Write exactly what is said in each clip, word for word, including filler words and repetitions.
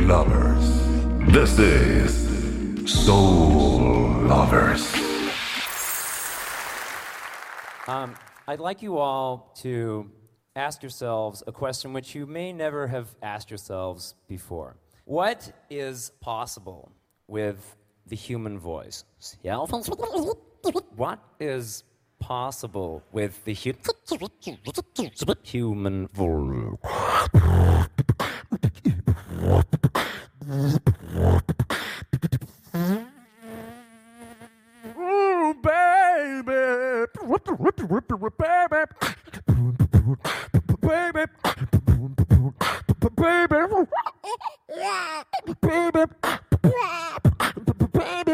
lovers. This is Soul Lovers. Um, I'd like you all to ask yourselves a question which you may never have asked yourselves before. What is possible with the human voice? Yeah? What is possible with the hu- human voice? Oh, baby, baby, baby, baby, baby.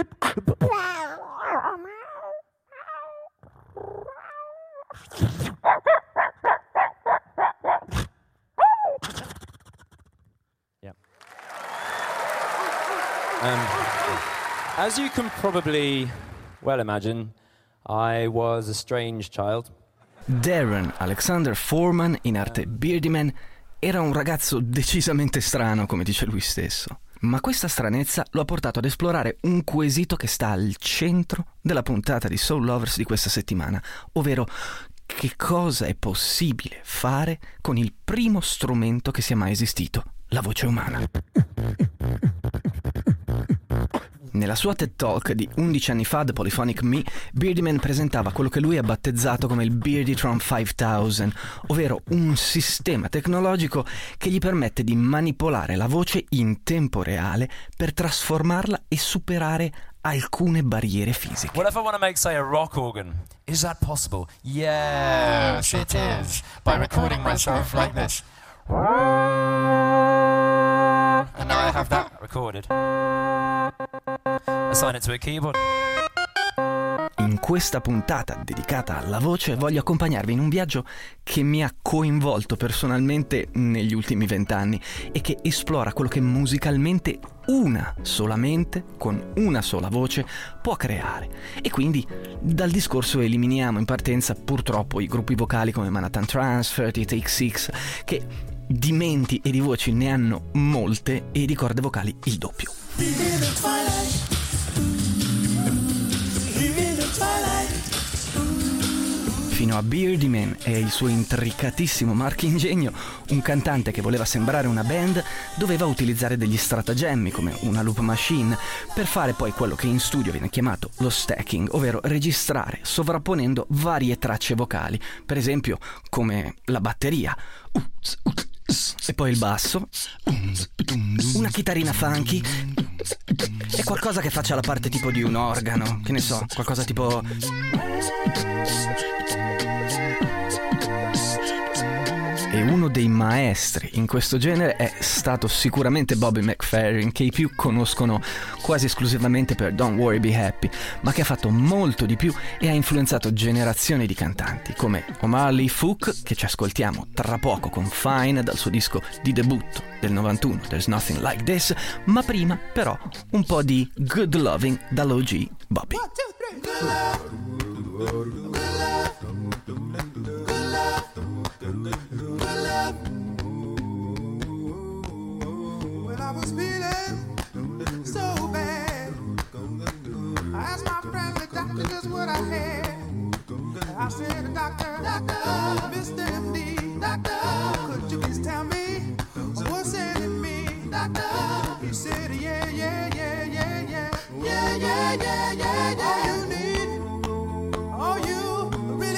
Yeah. Um, as you can probably well imagine, I was a strange child. Darren Alexander Foreman, in arte Beardy Man, era un ragazzo decisamente strano, come dice lui stesso. Ma questa stranezza lo ha portato ad esplorare un quesito che sta al centro della puntata di Soul Lovers di questa settimana, ovvero che cosa è possibile fare con il primo strumento che sia mai esistito, la voce umana. Nella sua TED Talk di undici anni fa, The Polyphonic Me, Beardy Man presentava quello che lui ha battezzato come il Beardytron cinquemila, ovvero un sistema tecnologico che gli permette di manipolare la voce in tempo reale per trasformarla e superare alcune barriere fisiche. What if I want to make, say, a rock organ? Is that possible? Yes, it is. By recording myself like this. And now I have that recorded. Assign it to a keyboard. In questa puntata dedicata alla voce voglio accompagnarvi in un viaggio che mi ha coinvolto personalmente negli ultimi vent'anni e che esplora quello che musicalmente una solamente, con una sola voce, può creare. E quindi dal discorso eliminiamo in partenza purtroppo i gruppi vocali come Manhattan Transfer, i Take Six, che di menti e di voci ne hanno molte e di corde vocali il doppio. Fino a Beardy Man e il suo intricatissimo marchingegno, un cantante che voleva sembrare una band doveva utilizzare degli stratagemmi come una loop machine per fare poi quello che in studio viene chiamato lo stacking, ovvero registrare sovrapponendo varie tracce vocali, per esempio come la batteria e poi il basso, una chitarrina funky e qualcosa che faccia la parte tipo di un organo, che ne so, qualcosa tipo... E uno dei maestri in questo genere è stato sicuramente Bobby McFerrin, che i più conoscono quasi esclusivamente per Don't Worry Be Happy, ma che ha fatto molto di più e ha influenzato generazioni di cantanti come Omar Lee Fook, che ci ascoltiamo tra poco con Fine dal suo disco di debutto del novantuno, There's Nothing Like This, ma prima però un po' di Good Loving dall'O G Bobby. One, two, three. Good love. Good love. When I was feeling so bad, I asked my friendly doctor just what I had. I said, doctor, doctor, Mister M D, doctor, could you please tell me what's in me, doctor? He said, yeah, yeah, yeah, yeah, yeah, yeah, yeah, yeah, yeah, yeah. All you need, all you really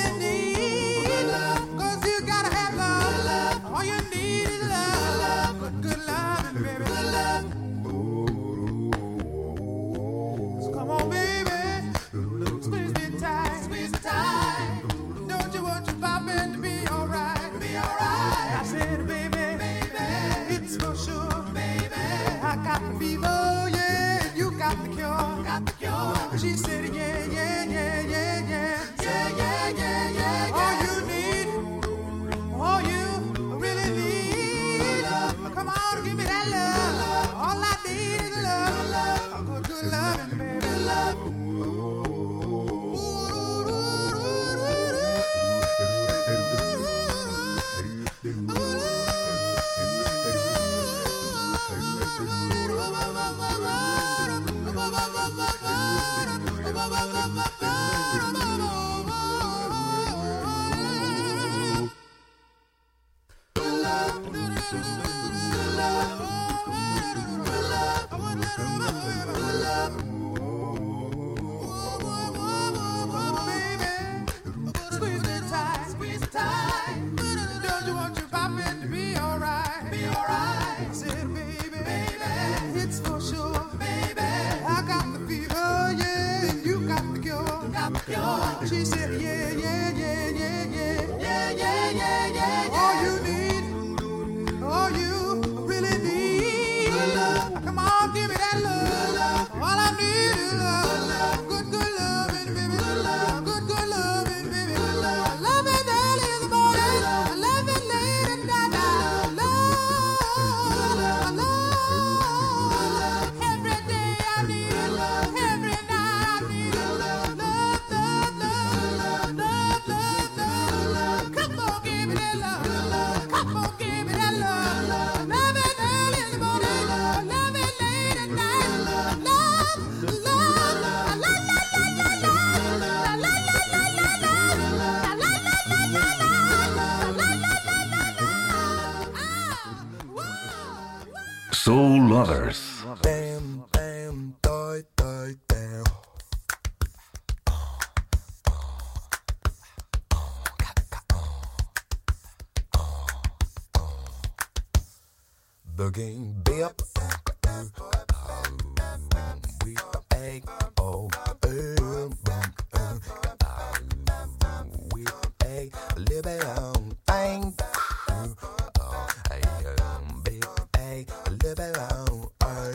She said, yeah, yeah, yeah, yeah, yeah, yeah, yeah, yeah, yeah. All you need, all you really need. Come on, give me that love. All I need is love. Good, good loving, baby. Good, good loving, baby. Love it early in the morning. Love it late at night. Love, love. Every day I need it. Every night I need it. Love, love, love, love, love, love. Come on, give me that love. Come on, give me that love. Love it early in the morning. Love it late at night. Love, love, love, la la la la la, la la la la la la, la la la la la la, la la la la la. Soul Lovers. Bam, bam, toy, toy, down. Boogie, bip, we egg, oh, we egg, live it on, bang, big egg, live it on,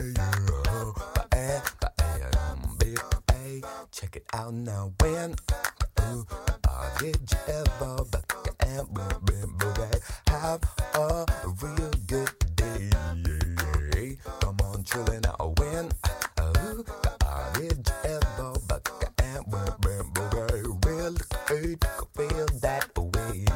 big egg, check it out now. When did you ever have a real good day? Come on, chillin' out. When did you ever really feel that way?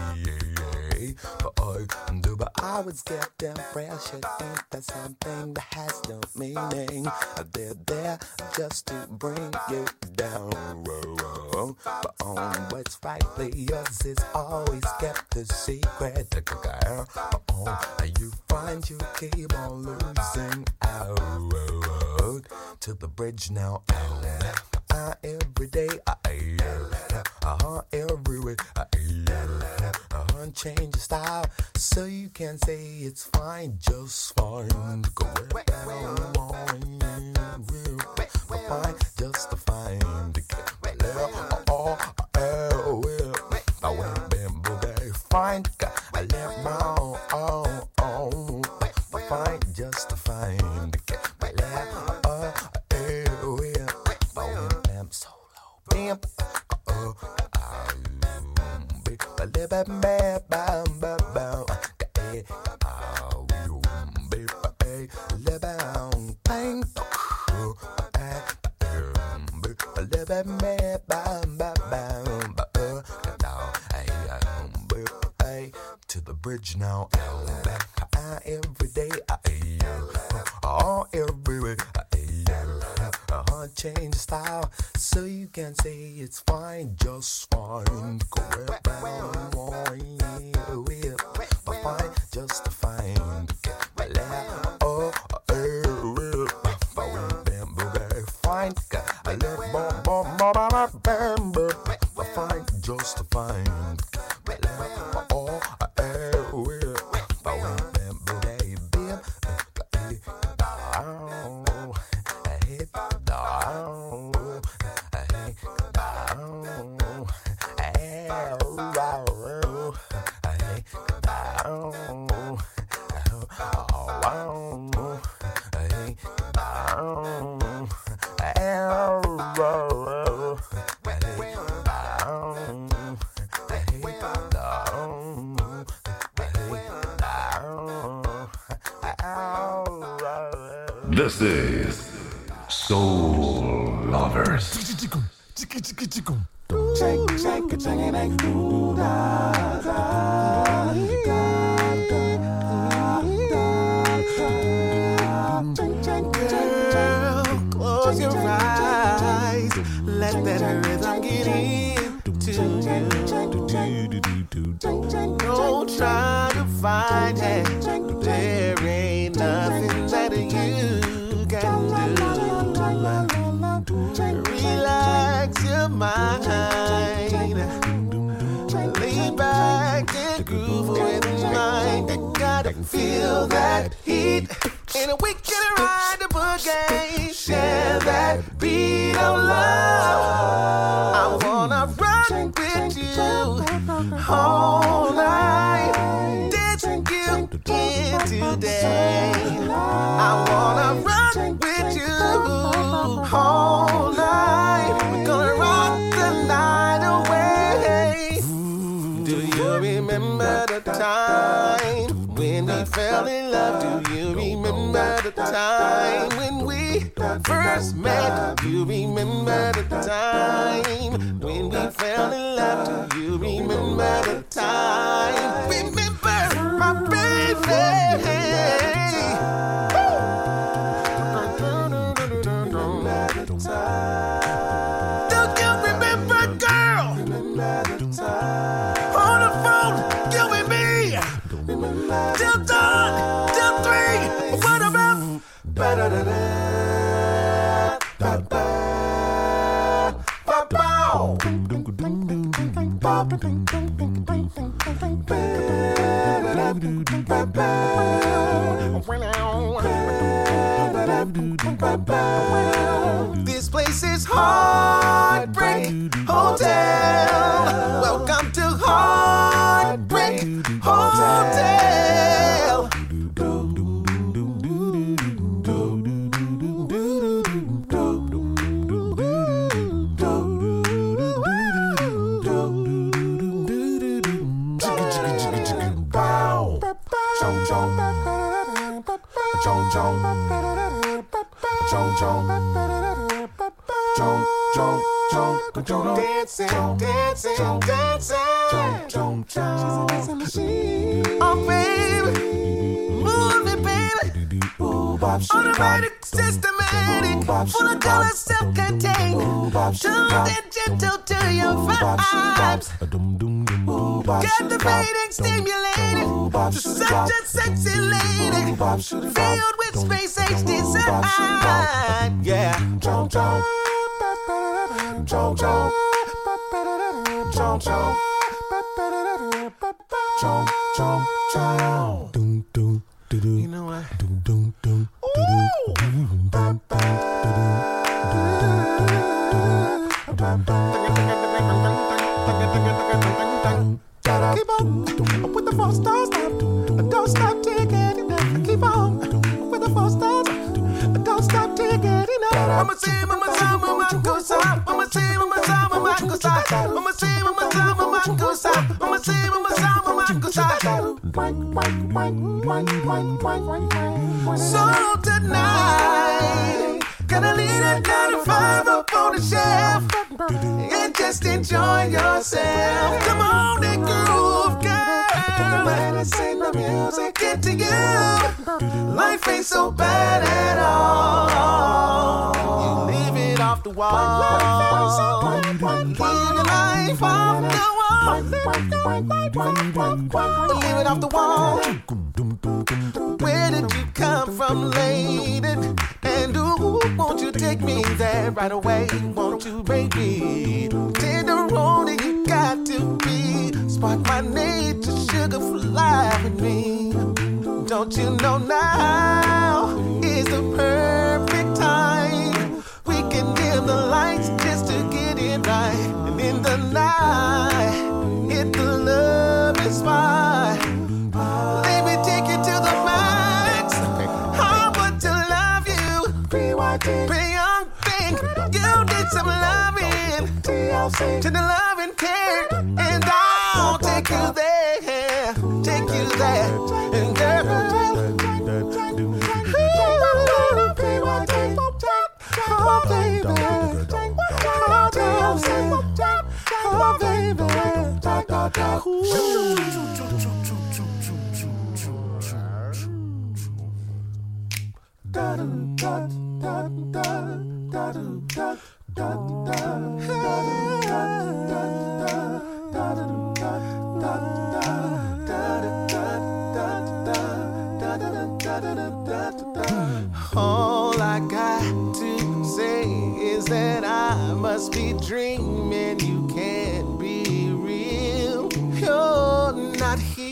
But I was getting pressure. Ain't that something that has no meaning? They're there just to bring you down. But on what's rightly yours is always kept a secret. But on you find you keep on losing out to the bridge now. Uh, every day, uh, uh, every way, uh, uh, change your style so you can say it's fine, just fine. Go down, fine, just fine. Fine, I left my own, own, fine, just fine. Bam, oh, to the bridge now. Every day, all every way. Change the style so you can say it's fine, just fine. Go around, but fine, just fine. Oh, fine, I love bomb, bomb, bomb, bam, but fine, just fine. Oh, This is Soul Lovers. Close your eyes, let that rhythm get into you. Don't try to find it. There ain't nothing that you can do. Relax your mind. Lay back and groove with mine. You gotta feel that heat. And we can ride the boogie. Share that beat of love. I wanna run with you all night. Did you in today? I wanna run with you all night. We're gonna rock the night away. Do you remember the time when we fell in love? Do you remember the time when we first met? Do you remember the time when we fell in love? Do you remember the time? Remember my baby. Do you remember, girl? On the phone, you and me. Till dawn, till three. What about? Ba-da-da-da. Ba-ba. Ba-bow. This place is Heartbreak Hotel. Welcome to Heartbreak Hotel. Dancing, dancing, dancing. She's a machine. Oh, baby, move me, baby. Automatic, systematic, full of color, self-contained. Tuned and gentle to your vibes. Captivating, stimulating. Such a sexy lady. Filled with space age design. Yeah. Jump, jump. Jump, jump. Jump, jump. Jump, jump, jump. You know what? Keep on with the four stars. Don't stop taking it. Keep on with the four stars. Don't stop taking it. Mama say, mama say, mama go stop. Mama say, mama say, mama go stop. Mama say, mama say, mama go stop. Mama say, mama say, mama go stop. So tonight, gonna leave that kind of five up on the shelf and just enjoy yourself. Come on and groove, girl. Let us sing the music into you. Life ain't so bad at all. You leave it off the wall. Leave your life off the wall. Leave it off the wall. Where did you come from, lady? And ooh, won't you take me there right away? Won't you, baby? Tenderoni, you got to be. Spark my nature, sugar for life with me. Don't you know now is the perfect time? We can dim the lights just to get it right. And in the night, hit the love is fine. Let me take you to the max. I want to love you. Beyond thing, you need some loving. To the loving care. And I'll take you there. Take you there. And girl, oh baby, oh baby, da da da da da da da da da da.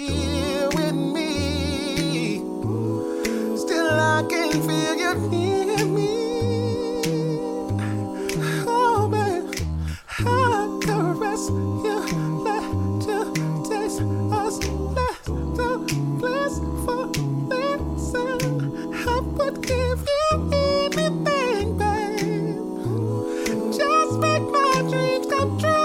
here with me. Still I can feel you near me. Oh man, I caress you, let you taste us, let the bliss for listen. I would give you anything, babe. Just make my dreams come true.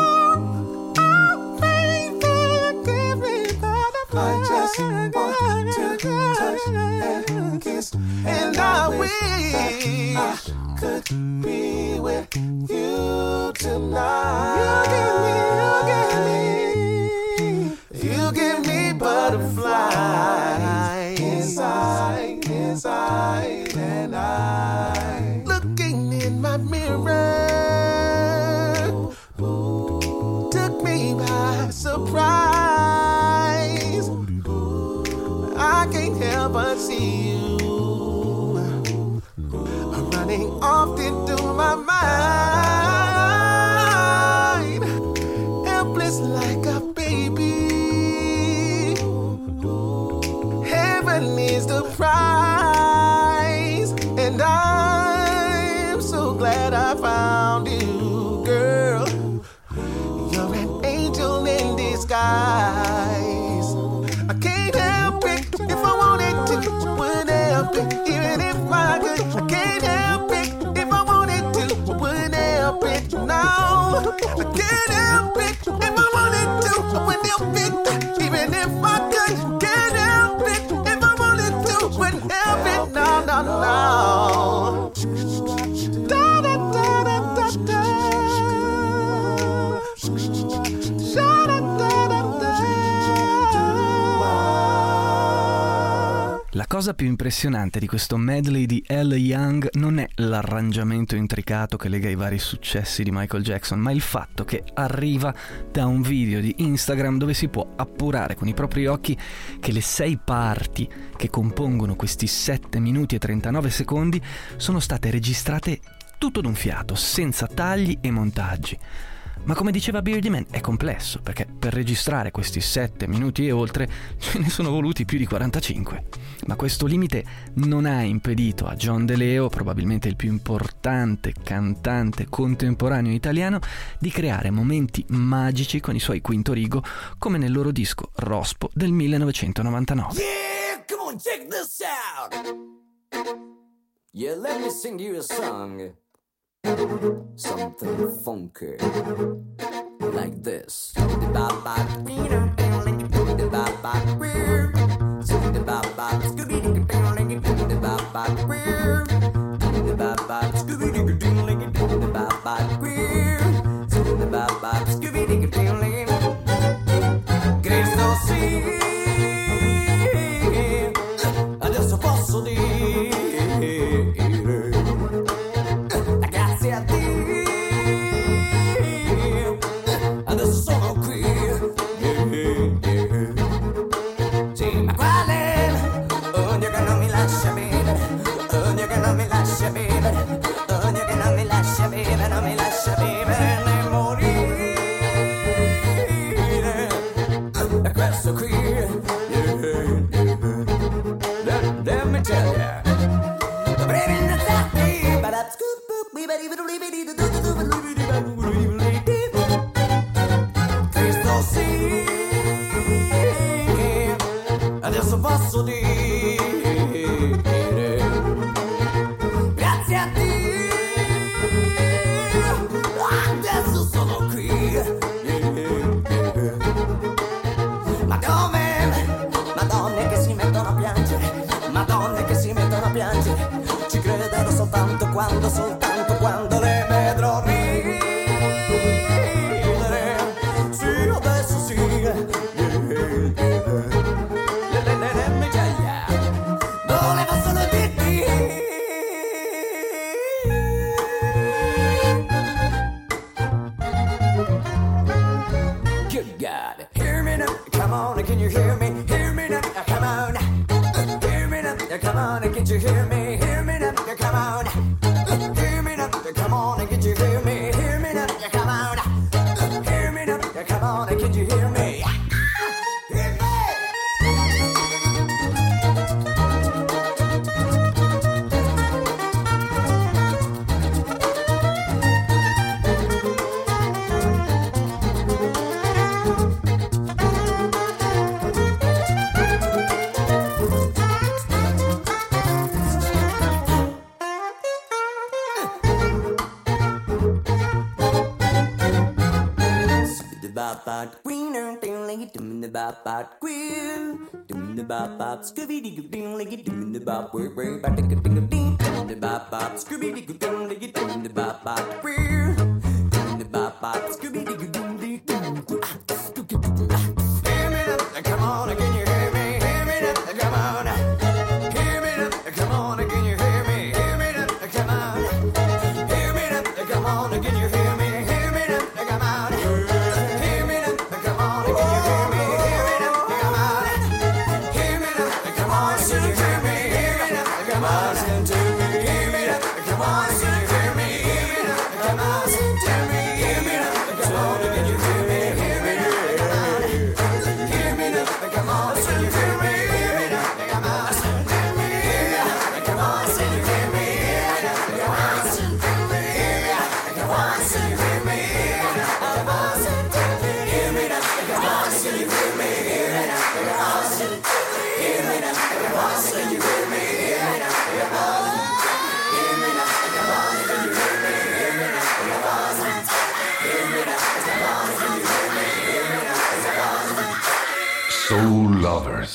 Oh, baby, give me butterflies. I just want to touch and kiss, and I wish I could be with you tonight. You give me, you give me, you give me butterflies inside, inside, and I looking in my mirror took me by surprise. I can't help but see you running off into my mind, helpless like a baby. Heaven is the prize, and I'm so glad I found you, girl. You're an angel in disguise. I can't help it if I wanted to, wouldn't help it even if I could. I can't help it if I wanted to, wouldn't help it. No, I can't help it if I wanted to, wouldn't help it even if I could. Can't help it if I wanted to, wouldn't help it. No, no, no. Da da da da da da. Sha da da da da. La cosa più impressionante di questo medley di Elle Young non è l'arrangiamento intricato che lega i vari successi di Michael Jackson, ma il fatto che arriva da un video di Instagram dove si può appurare con i propri occhi che le sei parti che compongono questi sette minuti e trentanove secondi sono state registrate tutto d'un fiato, senza tagli e montaggi. Ma come diceva Beardy Man, è complesso, perché per registrare questi sette minuti e oltre ce ne sono voluti più di quarantacinque. Ma questo limite non ha impedito a John De Leo, probabilmente il più importante cantante contemporaneo italiano, di creare momenti magici con i suoi Quinto Rigo, come nel loro disco Rospo del millenovecentonovantanove. Yeah, come on, check this out. Yeah, let me sing you a song. Something funky like this. Cristo sì, adesso posso dire grazie a Dio, adesso sono qui. Sì, ma quale? Ogni che non mi lascia vivere, ogni che non mi lascia vivere, ogni che non mi lascia vivere, non mi lascia vivere né morire. E questo qui, let, let me tell ya. Cristo sì, adesso posso dire grazie a Dio, adesso sono qui. Madonna, madonne che si mettono a piangere, madonne che si mettono a piangere, ci crederò soltanto quando, soltanto quando le vedrò ridere. Sì, adesso sì. Let me tell ya, volevo solo dirti good God, hear me now, come on, can you hear me? Hear me now, come on. Hear me now, come on, can't you hear me? Hear me now, come on. Hear me now, come on, can't you hear me? Hear me now, come on. Hear me now, come on, can't you hear me? Hear me. bop bop squeal. Doom the bop bop scooby doo ding like doom the bop we're we're about to get ding ding. Doom the bop bop scooby doo ding like doom the bop bop squeal. Doom the bop bop scooby doo ding ding ding. Hear me now, come on, can you hear me? Hear me now, come on. Hear me now, come on, can you hear me? Hear me now, come on. Hear me now, come on, can you hear me? Hear me now, come on. Hear me now, come on, can you hear me? Hear me now, come on. Hear me now, come on, can you hear me? Hear me now, come on. Hear me now, come on, can you hear me? Hear me now, come on. Hear me now, come on, can you hear me? Hear me now, come on. Hear me now, come on, can you hear me? Hear me now, come on. Hear me now, come on, can you hear me? Hear me now, come on. Hear me now, come on, can you hear me? Hear me now, come on. Hear me now, come on, can you hear me? Hear me now, come on. Hear me now, come on, can you hear me? Hear me now, come on. Hear me now, come on, can you hear me? Hear me now, come on. Hear me now, come on, can you hear me? Hear me now, come on. Soul Lovers.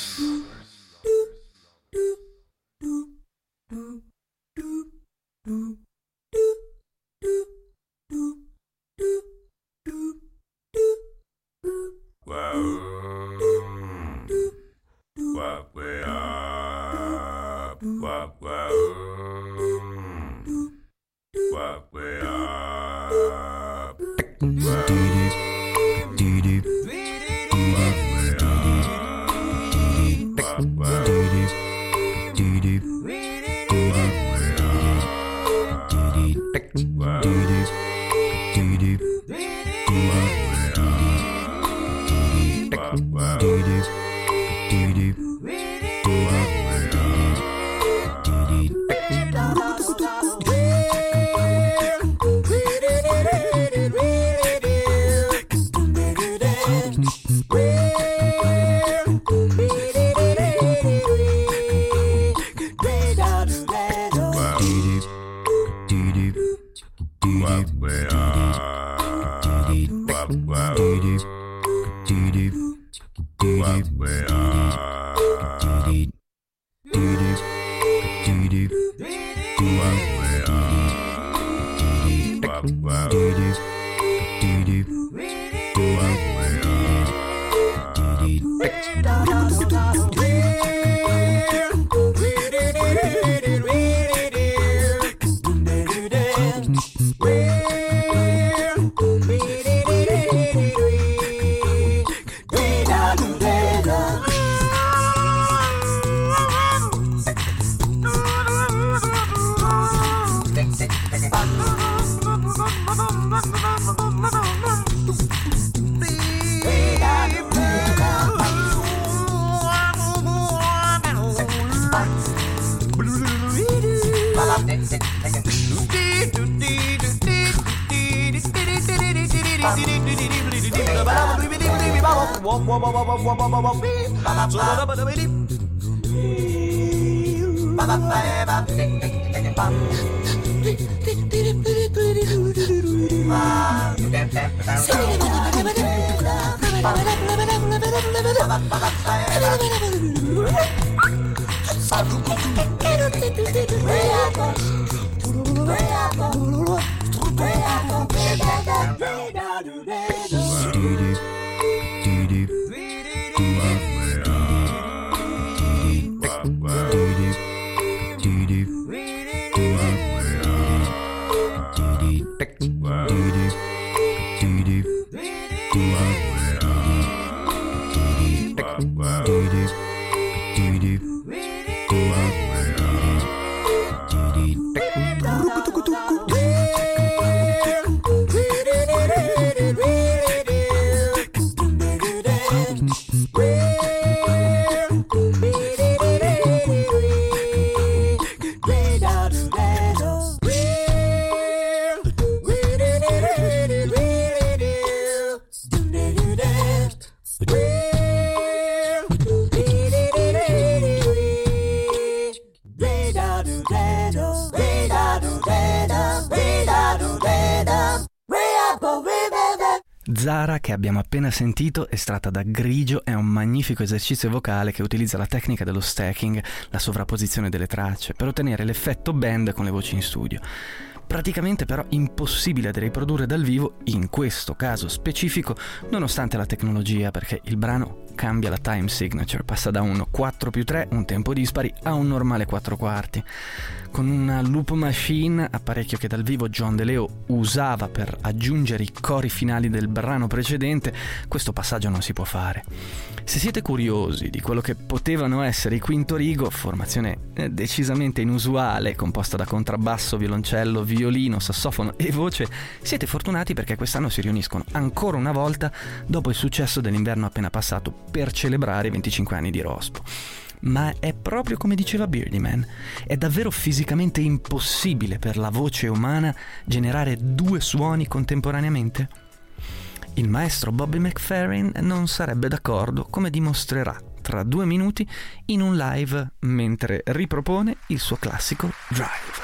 Zara che abbiamo appena sentito, estratta da Grigio, è un magnifico esercizio vocale che utilizza la tecnica dello stacking, la sovrapposizione delle tracce, per ottenere l'effetto band con le voci in studio. Praticamente però impossibile da riprodurre dal vivo in questo caso specifico, nonostante la tecnologia, perché il brano cambia la time signature, passa da un quattro più tre, un tempo dispari, a un normale quattro quarti. Con una loop machine, apparecchio che dal vivo John De Leo usava per aggiungere i cori finali del brano precedente, questo passaggio non si può fare. Se siete curiosi di quello che potevano essere i Quinto Rigo, formazione decisamente inusuale, composta da contrabbasso, violoncello, violino, sassofono e voce, siete fortunati perché quest'anno si riuniscono ancora una volta dopo il successo dell'inverno appena passato per celebrare i venticinque anni di Rospo. Ma è proprio come diceva Beardy Man, è davvero fisicamente impossibile per la voce umana generare due suoni contemporaneamente? Il maestro Bobby McFerrin non sarebbe d'accordo, come dimostrerà tra due minuti in un live mentre ripropone il suo classico Drive.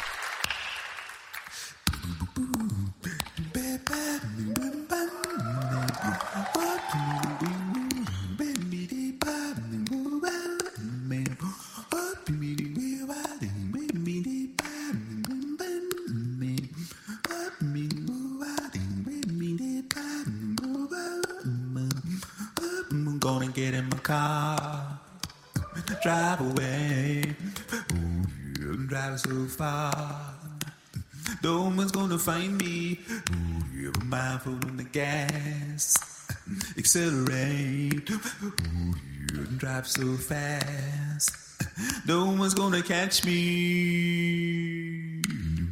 Gonna get in my car, drive away. Ooh, yeah, I'm driving so far. No one's gonna find me. Ooh, yeah, I'm mindful on the gas. Accelerate. Ooh, yeah, I'm driving so fast. No one's gonna catch me.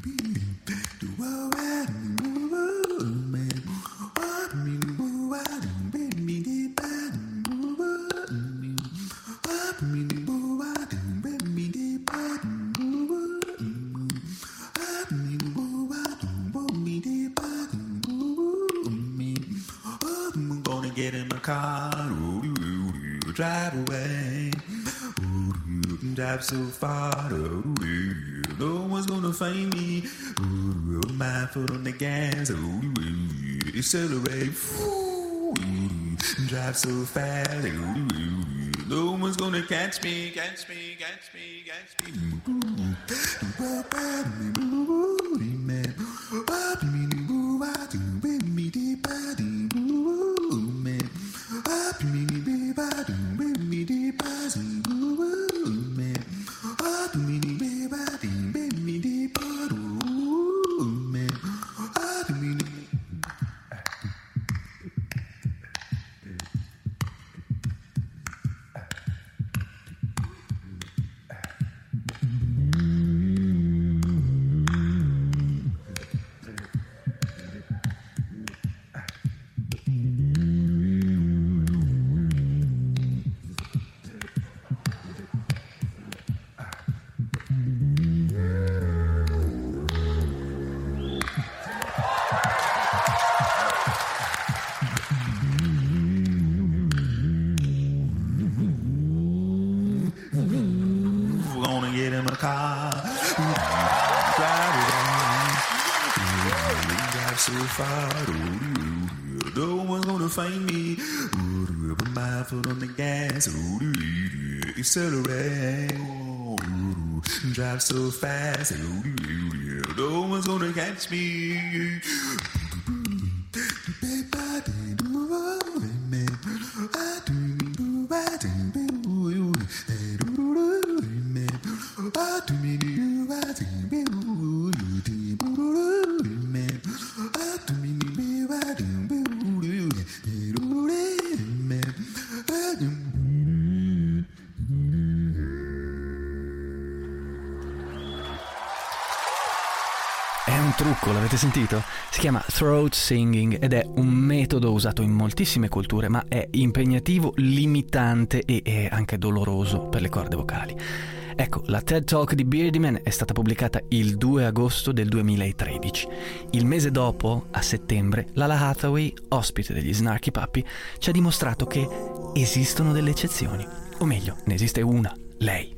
Get in my car, ooh, ooh, ooh, drive away. Ooh, ooh, drive so far, ooh, ooh, no one's gonna find me. Ooh, my foot on the gas, ooh, ooh, accelerate. Ooh, drive so fast, ooh, ooh, no one's gonna catch me, catch me, catch me, catch me. So far, ooh, no one's gonna find me. Ooh, put my foot on the gas, ooh, accelerate. Ooh, drive so fast, ooh, no one's gonna catch me. Trucco, l'avete sentito? Si chiama throat singing ed è un metodo usato in moltissime culture, ma è impegnativo, limitante e, e anche doloroso per le corde vocali. Ecco, la TED Talk di Beardy Man è stata pubblicata il due agosto del duemilatredici. Il mese dopo, a settembre, Lala Hathaway, ospite degli Snarky Puppy, ci ha dimostrato che esistono delle eccezioni. O meglio, ne esiste una, lei.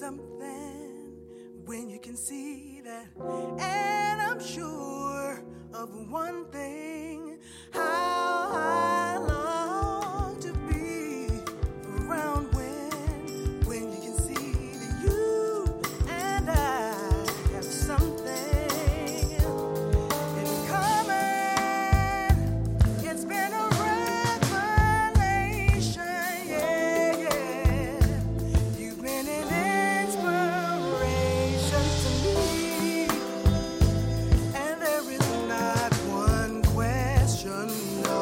something when you can see that. And I'm sure of one thing, how I long to be around when, when you can see that you and I have something in common. It's been a revelation, yeah, yeah. You've been an inspiration to me, and there is not one question, no.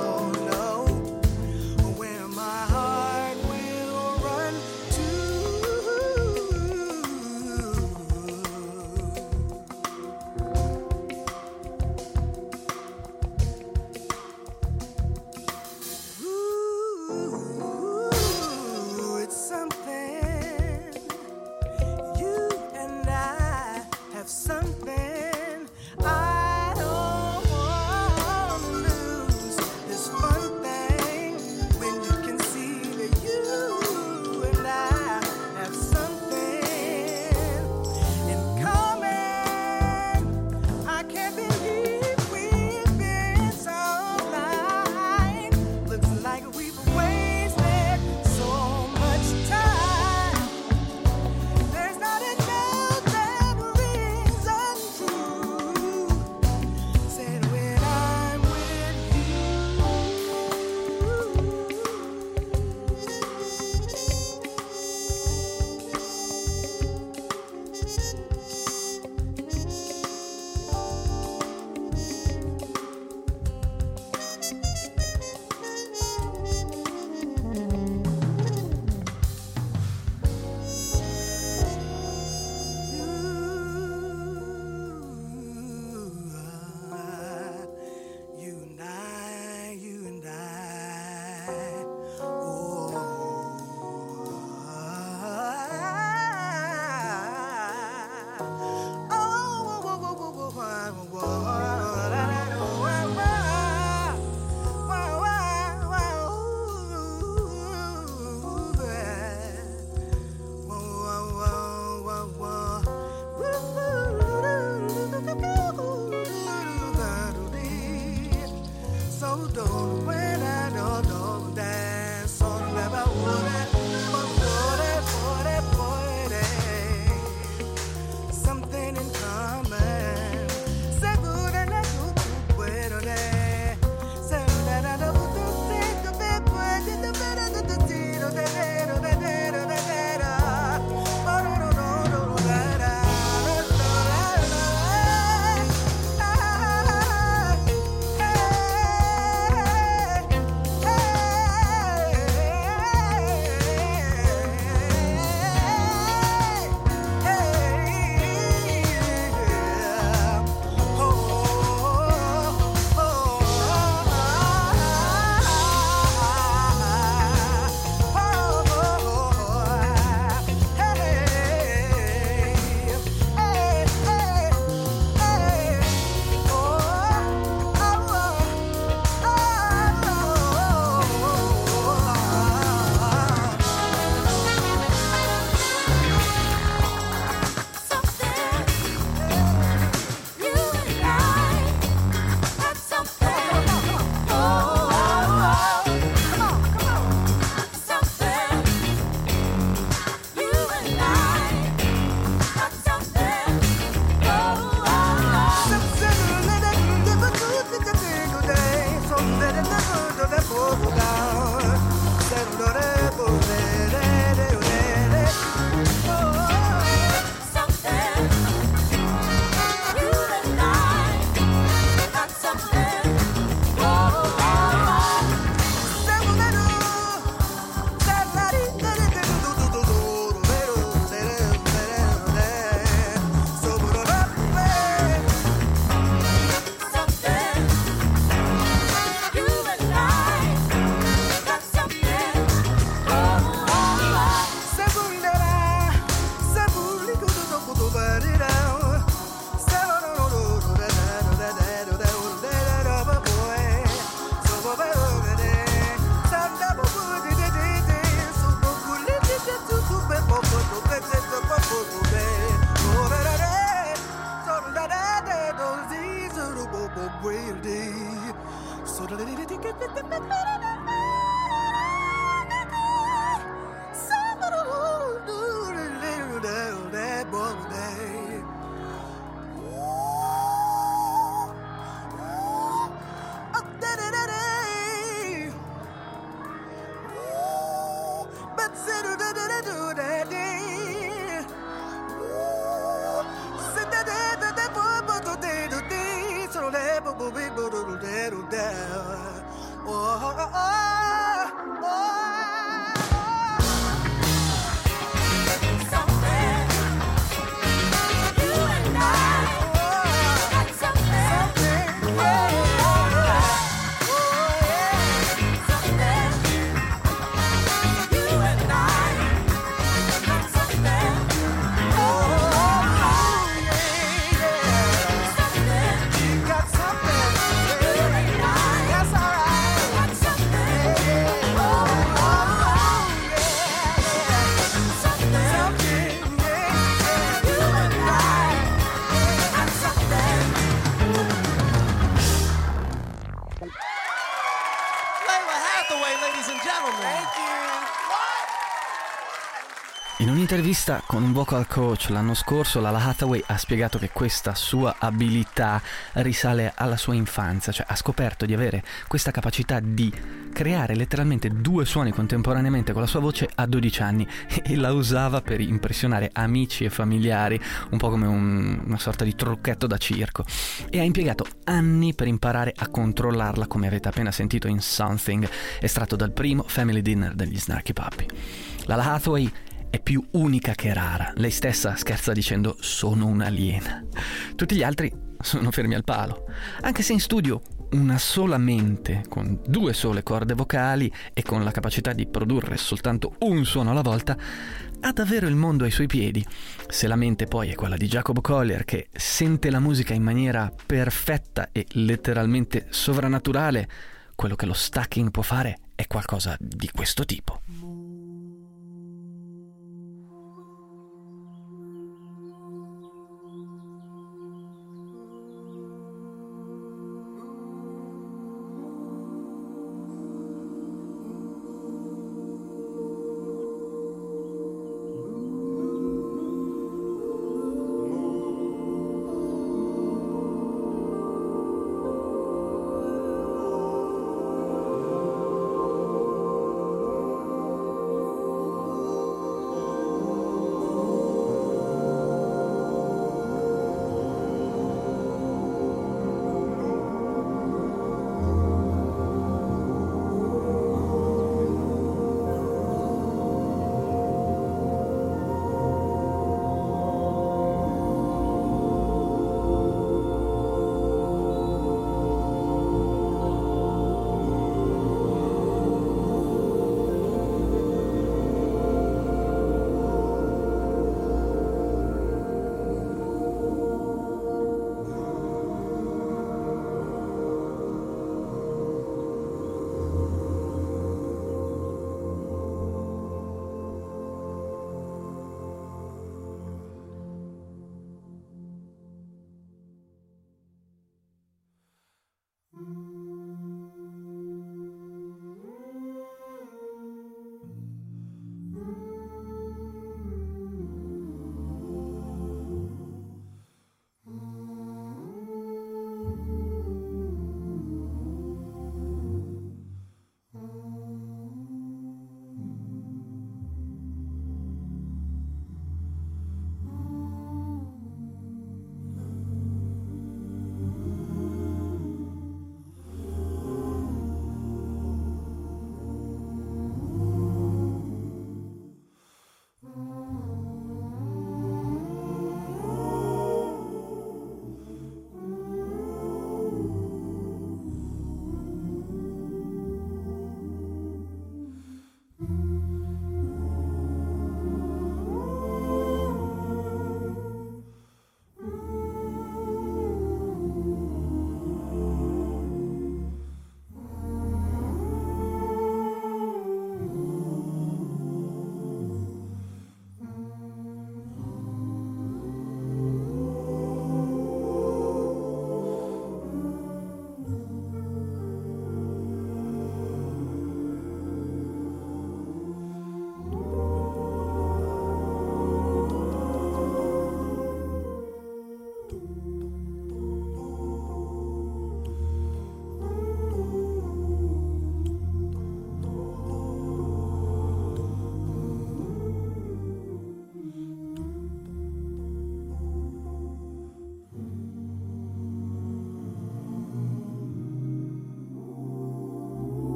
un'intervista con un vocal coach l'anno scorso, Lalah Hathaway ha spiegato che questa sua abilità risale alla sua infanzia, cioè ha scoperto di avere questa capacità di creare letteralmente due suoni contemporaneamente con la sua voce a dodici anni e la usava per impressionare amici e familiari, un po' come un, una sorta di trucchetto da circo, e ha impiegato anni per imparare a controllarla, come avete appena sentito in Something, estratto dal primo Family Dinner degli Snarky Puppy. Lalah Hathaway è più unica che rara. Lei stessa scherza dicendo sono un'aliena. Tutti gli altri sono fermi al palo. Anche se in studio una sola mente, con due sole corde vocali e con la capacità di produrre soltanto un suono alla volta, ha davvero il mondo ai suoi piedi. Se la mente poi è quella di Jacob Collier, che sente la musica in maniera perfetta e letteralmente sovrannaturale, quello che lo stacking può fare è qualcosa di questo tipo.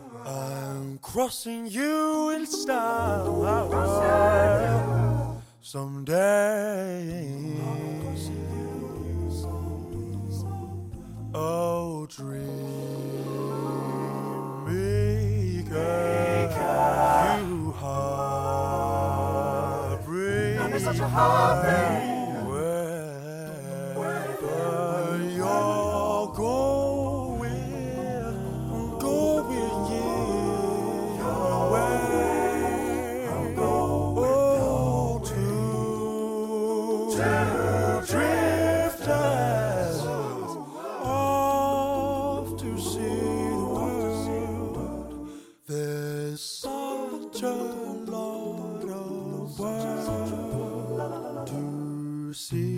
crossing you in style. someday. Oh, dream maker, you heartbreak. Don't be such a heartbreak. Wherever you're going, go with you. Where I'm going to, to drifters off to see the world. There's such a lot of world to see.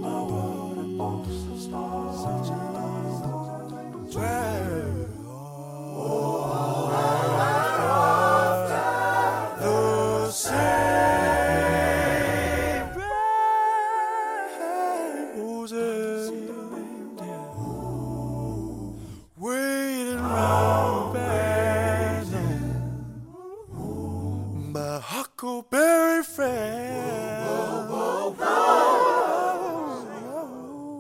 Huckleberry friend. Whoa, whoa, whoa.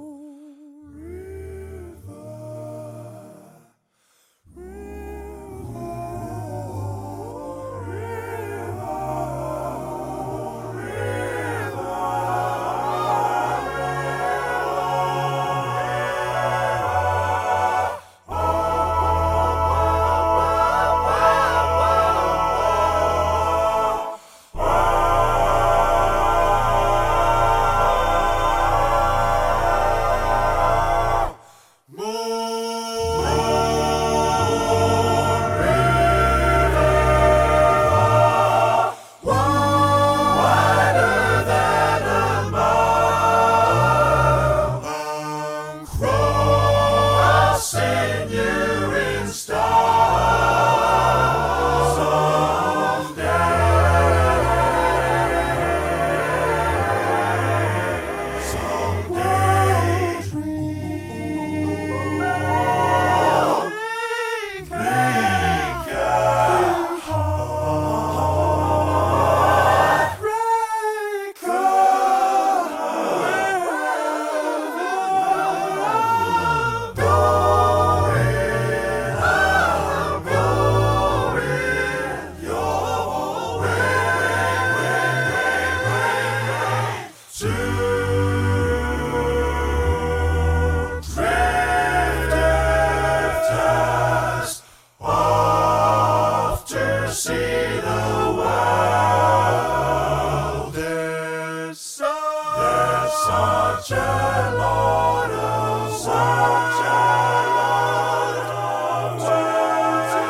such a lot of, such a lot of words to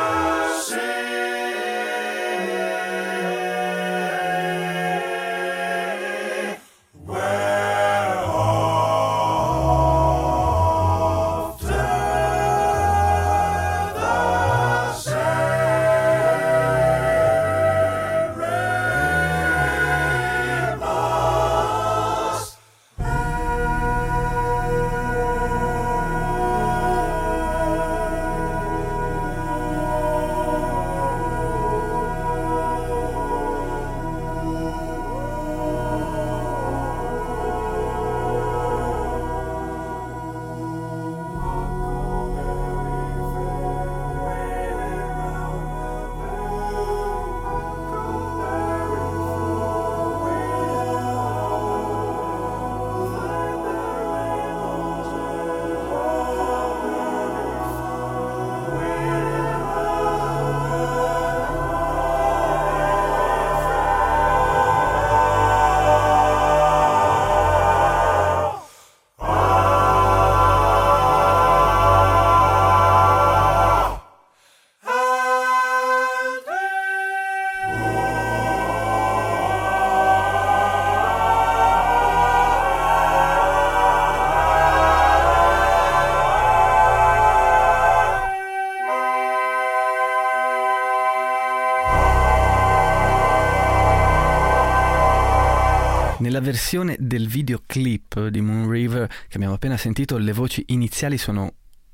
see. Where often the same rainbows. Nella versione del videoclip di Moon River che abbiamo appena sentito, le voci iniziali sono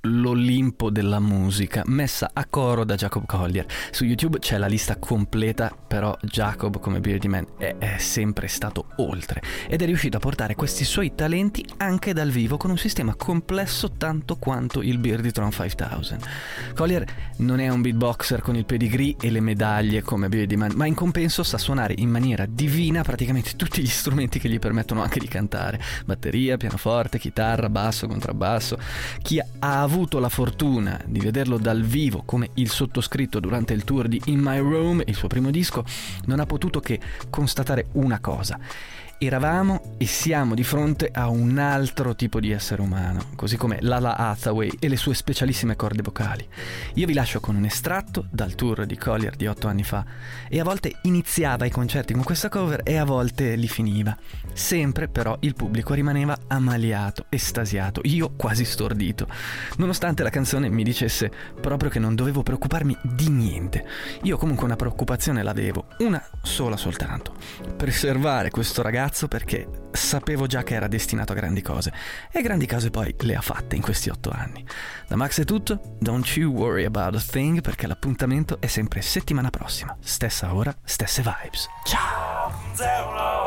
l'Olimpo della musica, messa a coro da Jacob Collier. Su YouTube c'è la lista completa, però Jacob come Beardy Man è, è sempre stato oltre ed è riuscito a portare questi suoi talenti anche dal vivo con un sistema complesso tanto quanto il Beardytron cinquemila. Collier non è un beatboxer con il pedigree e le medaglie come Beardy Man, ma in compenso sa suonare in maniera divina praticamente tutti gli strumenti che gli permettono anche di cantare: batteria, pianoforte, chitarra, basso, contrabbasso. Chi ha avuto la fortuna di vederlo dal vivo come il sottoscritto durante il tour di In My Room, il suo primo disco, non ha potuto che constatare una cosa: eravamo e siamo di fronte a un altro tipo di essere umano, così come Lala Hathaway e le sue specialissime corde vocali. Io vi lascio con un estratto dal tour di Collier di otto anni fa, e a volte iniziava i concerti con questa cover e a volte li finiva. Sempre però il pubblico rimaneva ammaliato, estasiato, io quasi stordito, nonostante la canzone mi dicesse proprio che non dovevo preoccuparmi di niente. Io comunque una preoccupazione l'avevo, una sola soltanto: preservare questo ragazzo, perché sapevo già che era destinato a grandi cose, e grandi cose poi le ha fatte in questi otto anni. Da Max è tutto, don't you worry about a thing, perché l'appuntamento è sempre settimana prossima, stessa ora, stesse vibes. Ciao!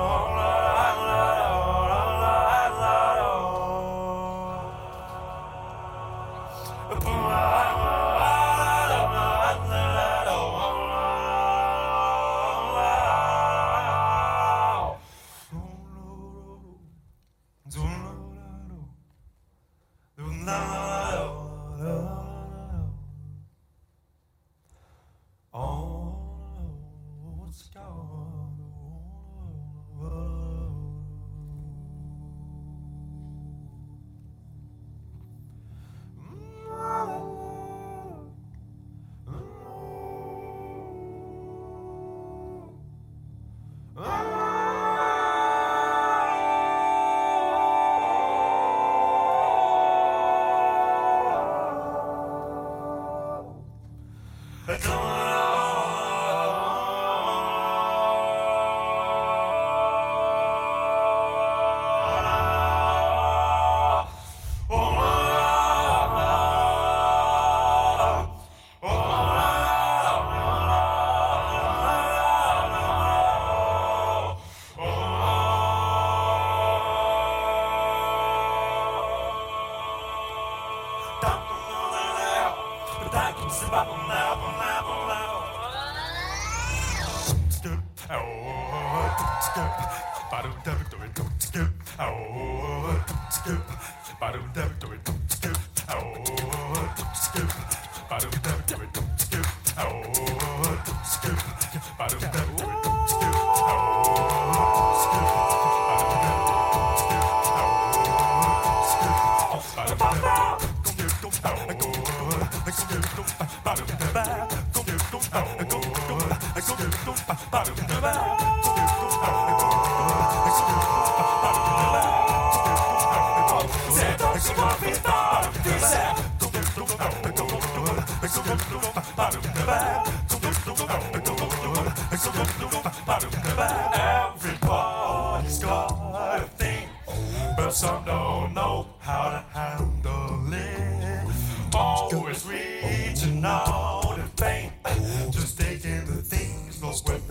Everybody's got a thing, but some don't know how to handle it. Always reaching out in vain, just taking the things not worth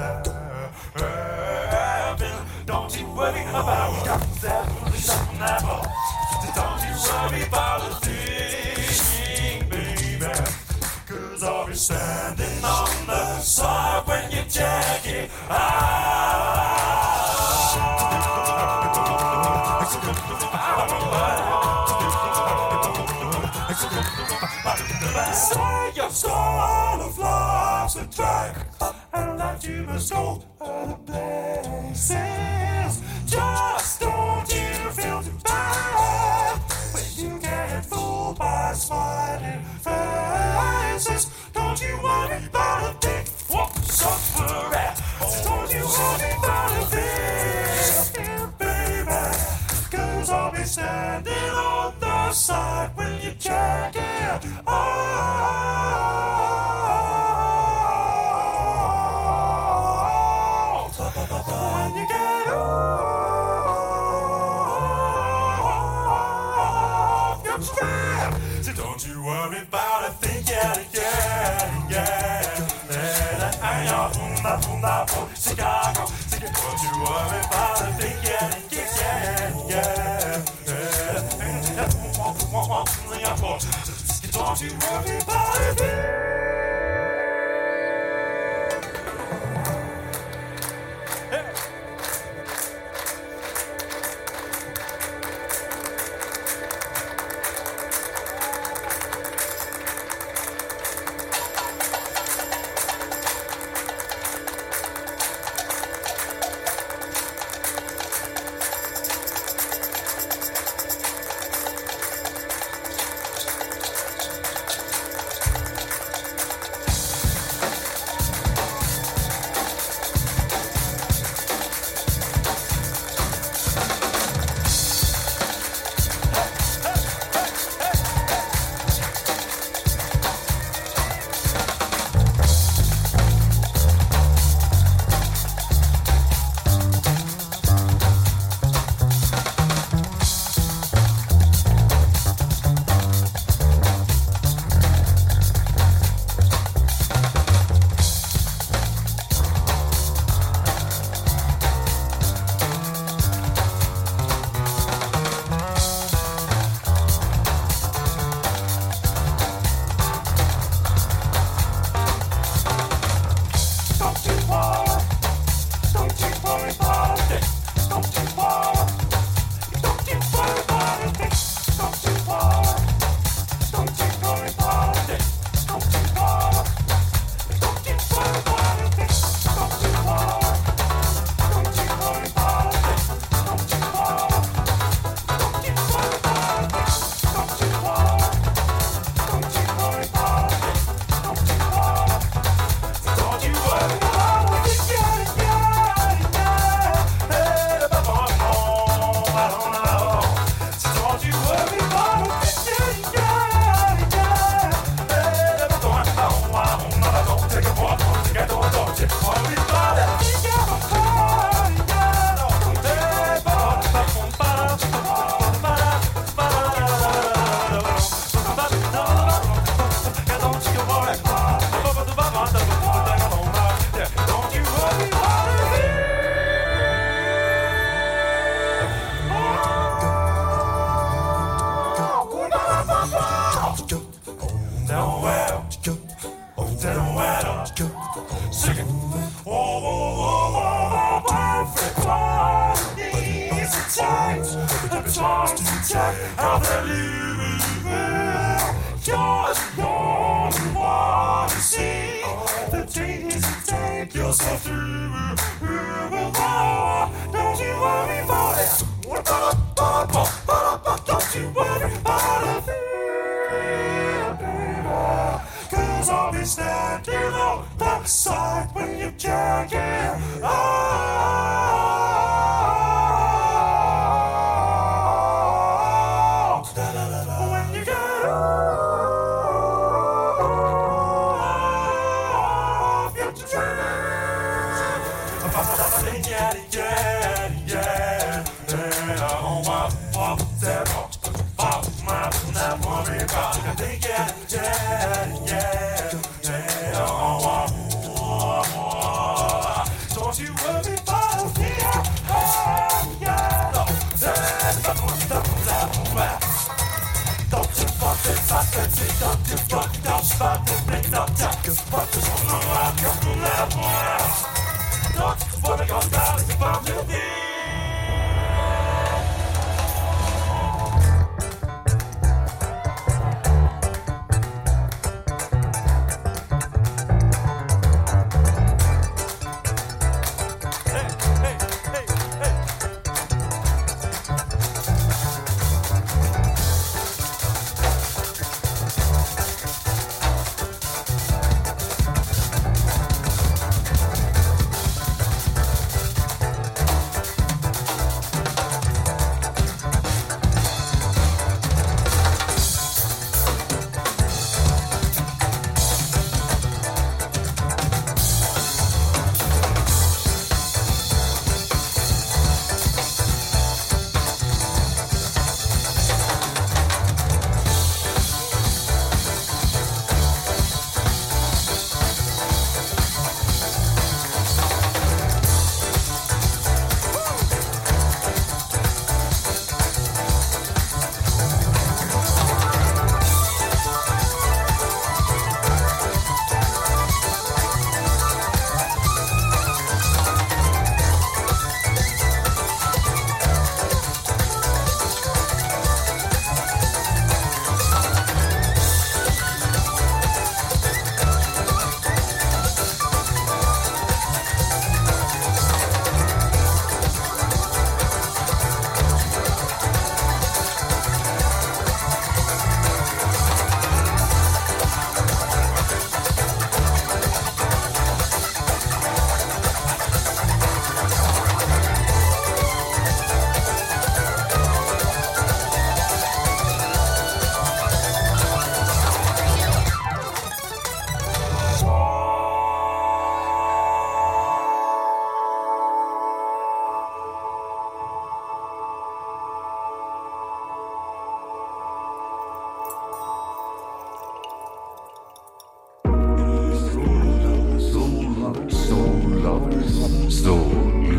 having. Don't you worry about that, never. Don't you worry about a thing, baby. Cause I'll be standing on the side when you check it out. Say your soul of love's a track, and that you must go other places. Just don't you feel too bad when you get fooled by smiling faces. Don't you worry about a thing, suffer at. Don't you worry about a thing, baby. Cause I'll be standing on the side when you check it out. When you get off your track, so worry about a thing, yeah, yeah, yeah. Chicago, don't you worry about a thing, yeah, yeah, yeah, yeah. Don't you worry about a thing.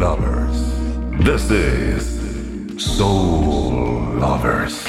lovers. This is Soul Lovers.